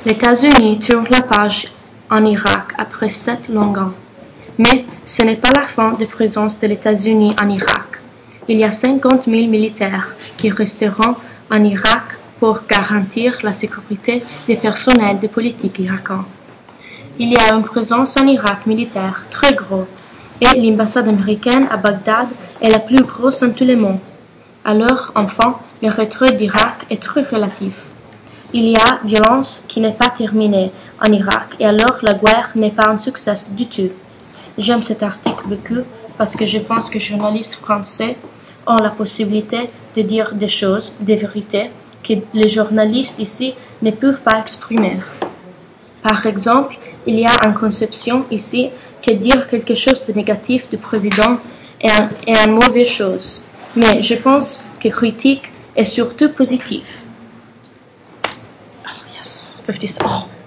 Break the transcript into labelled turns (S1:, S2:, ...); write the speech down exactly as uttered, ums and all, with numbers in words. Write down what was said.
S1: Les États-Unis tournent la page en Irak après sept longs ans. Mais ce n'est pas la fin de présence des États-Unis en Irak. Il y a cinquante mille militaires qui resteront en Irak pour garantir la sécurité des personnels de politique irakiens. Il y a une présence en Irak militaire très grosse et l'ambassade américaine à Bagdad est la plus grosse en tout le monde. Alors, enfin, le retrait d'Irak est très relatif. Il y a violence qui n'est pas terminée en Irak et alors la guerre n'est pas un succès du tout. J'aime cet article beaucoup parce que je pense que les journalistes français ont la possibilité de dire des choses, des vérités, que les journalistes ici ne peuvent pas exprimer. Par exemple, il y a une conception ici que dire quelque chose de négatif du président est, un, est une mauvaise chose. Mais je pense que critique est surtout positif. Oh, yes, fifty. Oh.